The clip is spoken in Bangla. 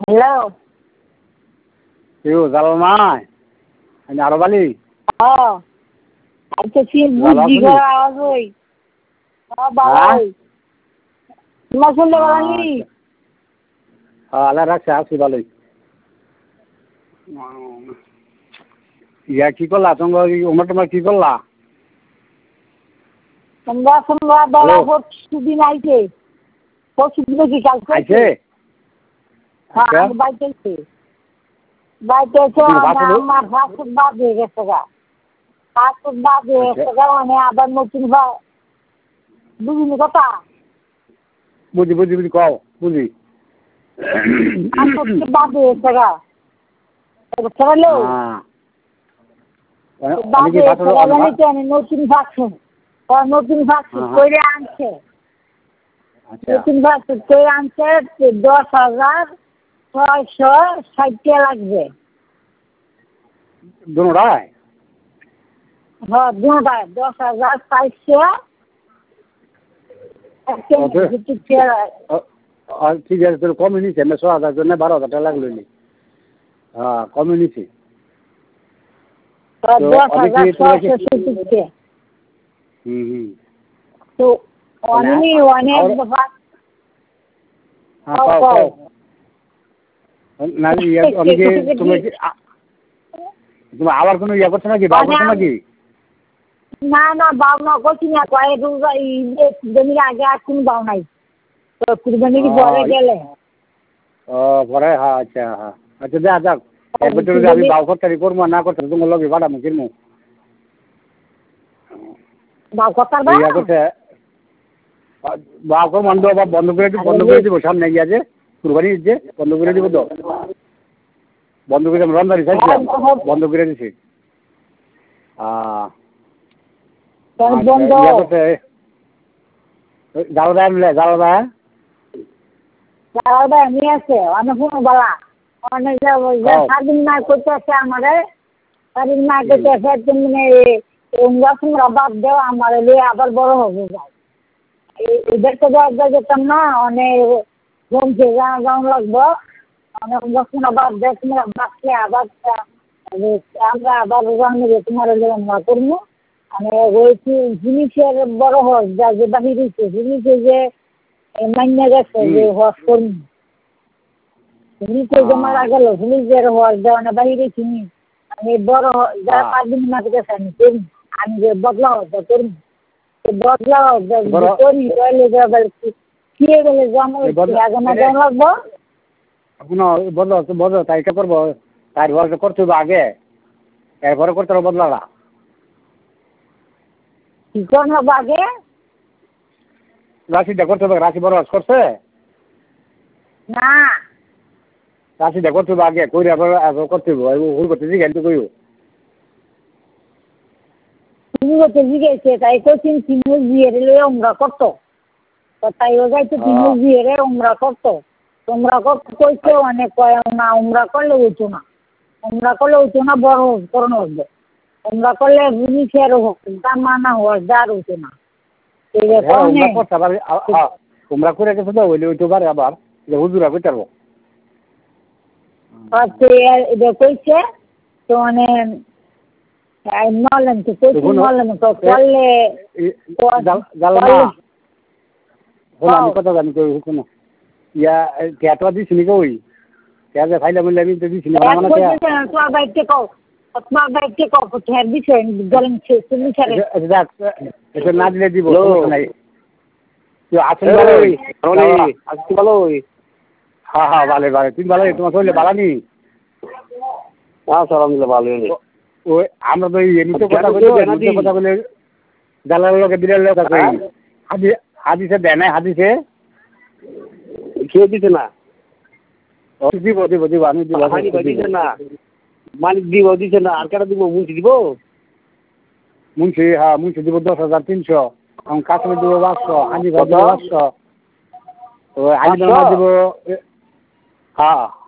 হ্যালো কেউ জালাল নাই আমি আরো বালি আচ্ছা বুঝছি আওয়াজ ওই ভাই তোমার শুনতে পারি আল্লাহ রাখছে আছি ভালোই ইয়া কি করলা তোমার কি করলা তোমরা বেলা পরশুদিন আইছে পরশুদিন কি কালকে আইছে বাইতে আমার ফাস্ট বাদ হয়ে গেছে গা ফাস্ট বাদ হয়ে গেছে গা মানে আবার নতুন বুঝিনি কথা বুঝি কও বুঝি বাদ হয়ে গেছে গা নতুন ভাষণ করে আনছে নতুন ভাষণ করে আনছে 10,660 লাগবে দুটায় হ্যাঁ দুটায় 10,400 ঠিক আছে তোর কমে নিচ্ছে আমি 6,000 জন্য 12,000 টাকা লাগলো হ্যাঁ কমে নিচ্ছি 10,660 তো তোমার আবার কোনো ইয়ে করছো নাকি বাবা করছো নাকি না বাবা করছি না কুরবানির আগে আর কোনো বাবা নাই তো কুরবানির পরে গেলে পরে হ্যাঁ আচ্ছা যাক এক বছর আমি বাউ করতে করবো না করতে তোমার লগে বাড়াবো কিনবো বাউকে বন্ধ করে দিব সামনে গিয়ে কুরবানি যে বন্ধ করে দিব তো বন্ধ করে রমজানি চাইছিলাম বন্ধ করে দিছি জালাদা নিয়ে আছে অনেক বলা অনেক স্বাধীন না করতেছে আমাদের স্বাধীন না করতেছে তুমি তোমরা বাদ দেও আমার আবার বড় হবে যায় এদেরকে একবার যেতাম না অনেক জমছে গান লাগবো অনেক তোমরা বাদ দেও তোমরা বাঁচলে আবার আমরা আবার রান্না তোমার আমরা করবো মানে ওই জিনিসের বড় হস যা যে বাহির হয়েছে জিনিসে যে মান্য গেছে যে হস করবো জিনিসে যে মারা গেল জিনিসের হস দেওয়া না বাহিরে চিনি আমি বড় যারা 5 দিন না গেছে আমি করি আমি যে বদলা হচ্ছে করি বদলা করি খেয়ে গেলে জমা লাগবো বদলা তাইটা করবো তাই ঘরটা করতে হবে আগে এরপরে করতে হবে বদলাটা কি করতে হবে আগে রাশিটা করতে হবে রাশি বড় করছে না রাশিটা করতে হবে আগে কইরে আবার করতে হবে ভুল করতে জিজ্ঞাসা তো কইও তুমি করতে জিজ্ঞাসা তাই কোচিং তিনু জিয়ের লয়ে আমরা করতো তাই ও যাইতো তিনু জিয়ের আমরা করতো তোমরা কইছো অনেক কয় না আমরা করলে হইতো না আমরা করলে হইতো না বড় করোনা হইবে আমরা করলে জিনিসের দাম মানা হওয়ার যার হইতো না তোমরা করে গেছো তো হইলে হইতে পারে আবার যে হুজুরা কই পারবো এটা কইছে তো মানে নলেন তো কইছি নলেন তো করলে আমি কথা জানি তো হুকুম ইয়া কেটবা দিছি নি কই কেটে ফাইলা মিলে আমি তো দিছি না মানে তোমার বাইতে কও তোমার বাইতে কও ঠের দিছে গরম তুমি ছাড়ে এটা না দিলে দিব নাই তুই আসল ভালোই হ্যাঁ ভালো তুমি ভালো তোমার শরীরে ভালো নি আলহামদুলিল্লাহ ভালোই ওই আমরা তো এমনিতে কথা বলে জালার লোকে বিলের লোক আছে হাদিসে দেয় নাই হাদিসে খেয়ে দিছে না দিব আমি দিব দিছে না মালিক দিছে না আর কাটা দিব মুন্সি দিব মুন্সি দিব 10,300 আমি কাশ্মীর দিব 500 হানি দিব 500 আলিমা দিব হ্যাঁ